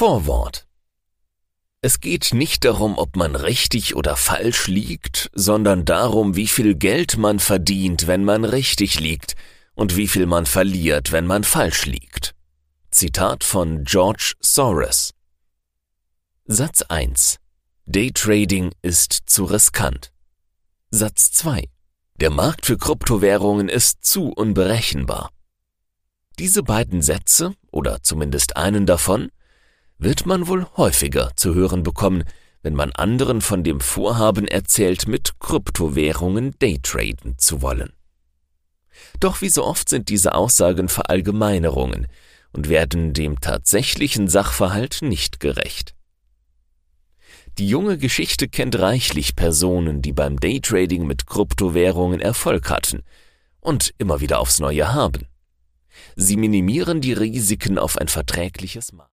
Vorwort. Es geht nicht darum, ob man richtig oder falsch liegt, sondern darum, wie viel Geld man verdient, wenn man richtig liegt, und wie viel man verliert, wenn man falsch liegt. Zitat von George Soros. Satz 1. Daytrading ist zu riskant. Satz 2. Der Markt für Kryptowährungen ist zu unberechenbar. Diese beiden Sätze, oder zumindest einen davon, wird man wohl häufiger zu hören bekommen, wenn man anderen von dem Vorhaben erzählt, mit Kryptowährungen daytraden zu wollen. Doch wie so oft sind diese Aussagen Verallgemeinerungen und werden dem tatsächlichen Sachverhalt nicht gerecht. Die junge Geschichte kennt reichlich Personen, die beim Daytrading mit Kryptowährungen Erfolg hatten und immer wieder aufs Neue haben. Sie minimieren die Risiken auf ein verträgliches Maß.